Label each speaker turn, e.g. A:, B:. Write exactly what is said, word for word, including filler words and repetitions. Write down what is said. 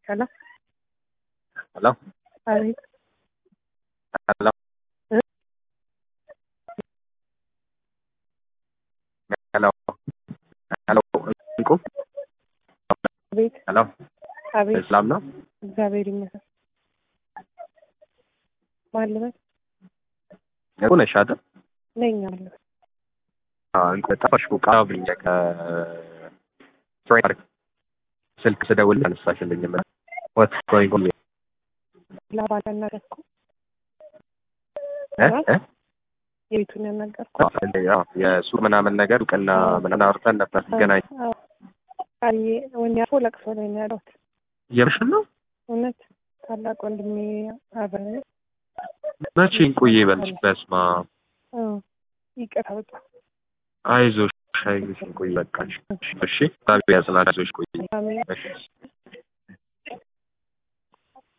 A: Hello?
B: Hello?
A: Hi.
B: Hello?
A: Huh?
B: Hello? Hello? Uncle?
A: Wait.
B: Hello?
A: Wait.
B: Islam ነው?
A: እግዚአብሔር ይመስገን። ማለት
B: የሆነሽ አይደል?
A: ነኝ አለ።
B: አዎ ጠፋሽ እኮ አብሪኝ ከ ፍሬንድ ስልክ ስደውል አነሳሽልኝ። What's going on?
A: ላባላና ደስኩ
B: እ እ
A: የቤቱን ያናገርኩ
B: አዎ የሱቅ ምናምን ነገር እውቅና ምናምን አውርተን ነበር ገናኝ።
A: አይ ወንያ ፎለክስ ላይ ነው ያለው።
B: የምሽን ነው?
A: እውነት ታላቅ ወንድሜ አበረ
B: መቼ እንቆይ ይበልሽ በስማ
A: አዎ ይቀር አውጣ
B: አይዞሽ አይዞሽ እንቆይ በቃሽ። እሺ ታዲያ ያጽናናሽ ቆይ። እሺ